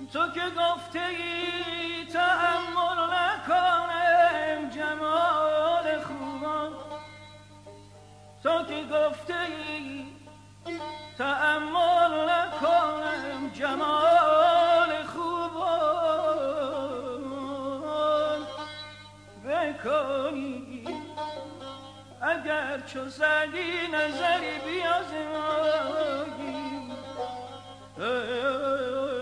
تو که گفته ای تأمل نکنم جمال خوبان، تو که گفته ای تأمل نکنم جمال خوبان، بکنی اگر چو زدی نظری بیازمایی